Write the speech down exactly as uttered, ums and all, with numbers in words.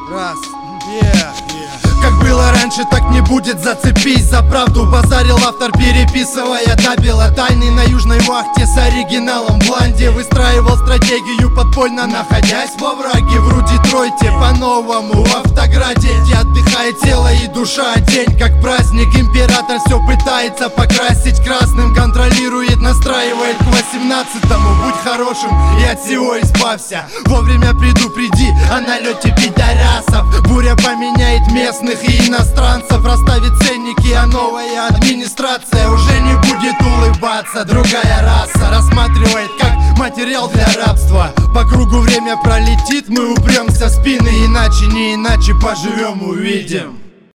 Раз, yeah, yeah. Как было раньше, так не будет, зацепись за правду. Базарил автор, переписывая табело тайны на южной вахте с оригиналом в бланде. Выстраивал стратегию подпольно, находясь во враге. В Детройте по-новому в Автограде, где отдыхает тело и душа. День как праздник, император все пытается покрасить красным. Контролирует, настраивает к восемнадцатому. Будь хорошим и от всего избавься. Вовремя предупреди о налете пидорасов. Буря поменяет местных и иностранцев. Расставит ценники, а новая администрация уже не будет улыбаться. Другая раса рассматривает как материал для рабства. По кругу время пролетит, мы упремся в спины. Иначе, не иначе поживем, увидим.